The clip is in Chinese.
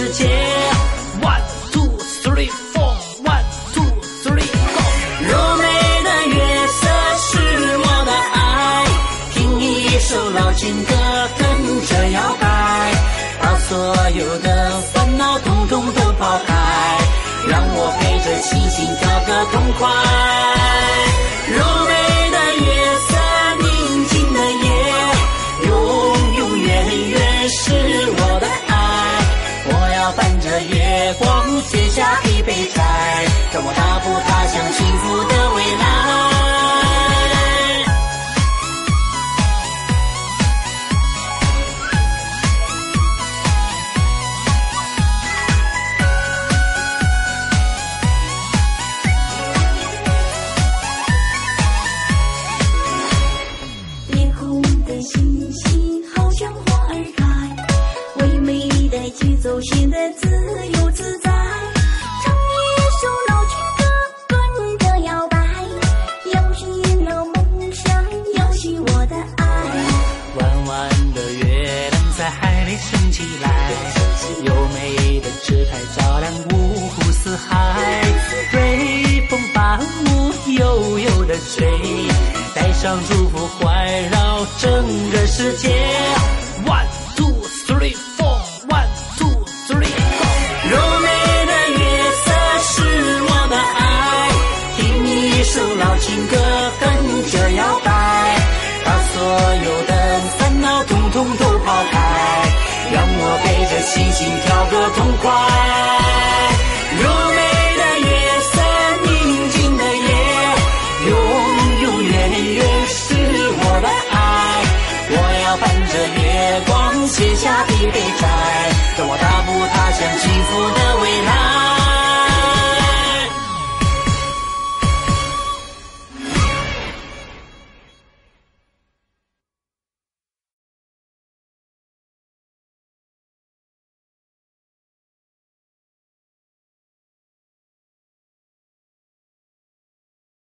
世界。One two three four, one two three four。柔美的月色是我的爱，听一首老情歌，跟着摇摆，把所有的烦恼统统都抛开，让我陪着星星跳个痛快。柔美的月色，宁静的夜，永远远是我的爱。我要伴着月光结下一杯柴，让我踏步踏向幸福的未来。 走显得自由自在，唱一首老情歌，跟着摇摆，摇醒了梦想，摇醒我的爱。 弯弯的月亮在海里升起来，优美的姿态照亮五湖四海，微风把舞悠悠的吹，带上祝福环绕整个世界。One two three four，One two three four。柔美的月色是我的爱，听一首老情歌，跟着摇摆，把所有的烦恼统统都抛开，让我陪着星星跳个痛快。柔美的月色，宁静的夜，永远是我的爱。我要伴着月光写下一杯柴，